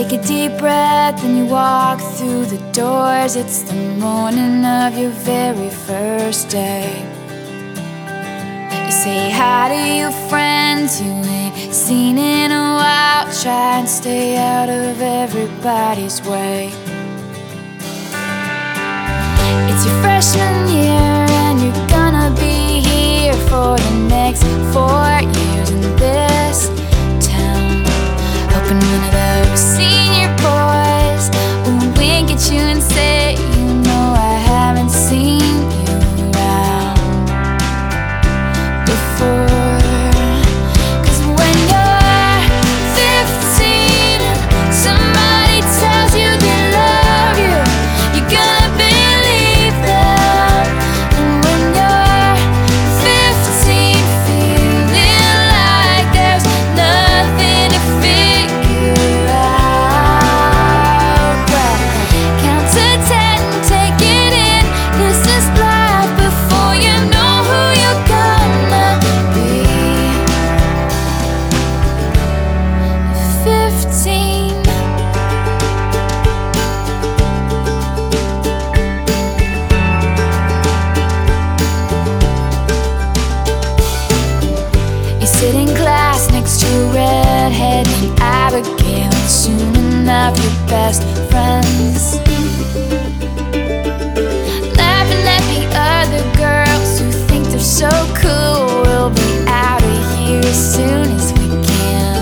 Take a deep breath and you walk through the doors. It's the morning of your very first day. You say hi to your friends you ain't seen in a while. Try and stay out of everybody's way. It's your freshman year and you're gonna be here for the next 4 years in this town. Hoping one of those senior boys will wink at you and say, you know I haven't seen you around before. 'Cause when you're 15 and somebody tells you they love you, you're gonna believe them. And when you're 15 feeling like there's nothing to figure out, well, count to 10 and take it in. This is life before you know who you're gonna be. 15. You sit in class next to a redhead named Abigail, and soon enough your best friends. Laughing at the other girls who think they're so cool. We'll be out of here as soon as we can.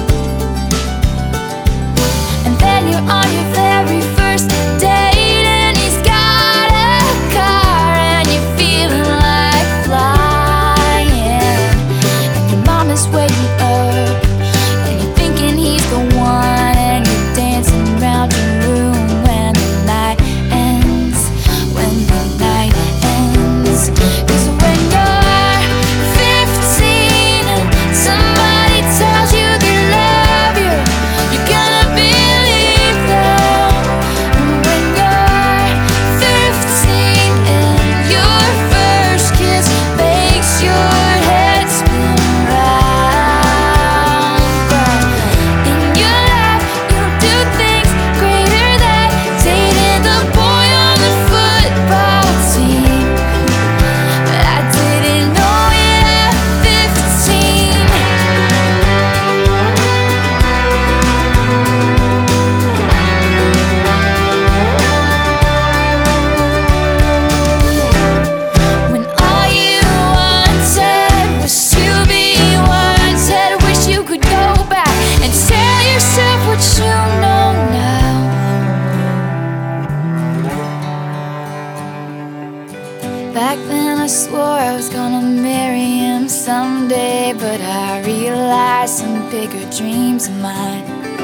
And then you're on your very first date and he's got a car and you're feeling like flying. And your mom is waiting up and you're thinking he's the one, and you're dancing around your room when the night ends. When the night ends. 'Cause when you're 15 and somebody tells you they love you, you're gonna believe them. And when you're 15 and your first kiss makes your head spin round, but in your life you'll do things greater than dating the boy on the football team. But I didn't know it at 15. When all you wanted was to be wanted, wish you could go back and tell yourself what you know now. Back then I swore I was gonna marry him someday, but I realized some bigger dreams of mine.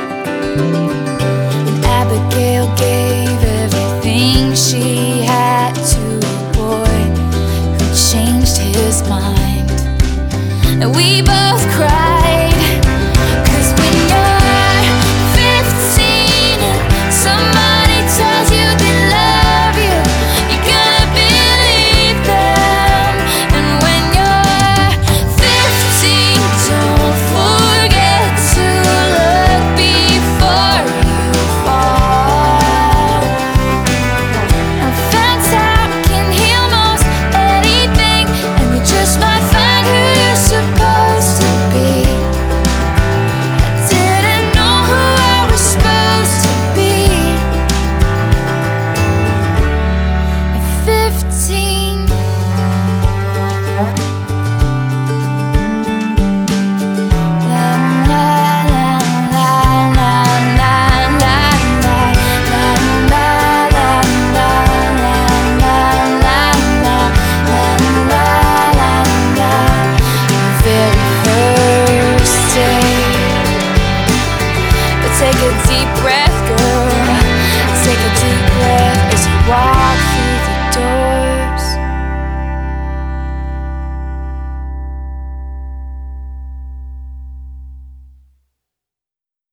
And Abigail gave everything she had to a boy who changed his mind. And we both cried. 'Cause when you're 15 and somebody tells you they love you, you're gonna believe them. And when you're 15, don't forget to look before you fall. I found time can heal most anything, and you just might find who you're supposed to be. I didn't know who I was supposed to be at 15. La la la la la la la la la la la la la. Your very first day. But take a deep breath